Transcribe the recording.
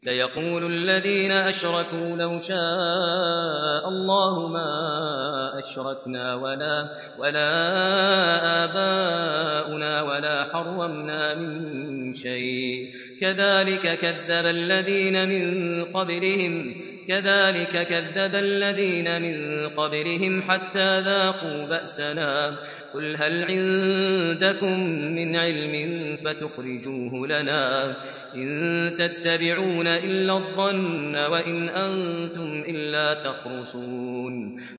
سيقول الذين أشركوا لو شاء الله ما أشركنا ولا آباؤنا ولا حرمنا من شيء كذلك كذب الذين من قبلهم حتى ذاقوا بأسنا قل هل عندكم من علم فتخرجوه لنا إن تتبعون إلا الظن وإن أنتم إلا تخرصون